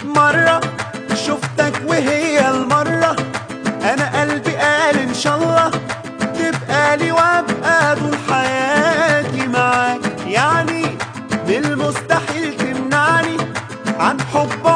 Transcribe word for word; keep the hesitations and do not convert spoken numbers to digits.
مرة شفتك وهي المرة أنا قلبي قال إن شاء الله تبقى لي وأبقى طول حياتي معاك، يعني من المستحيل تمنعني عن حب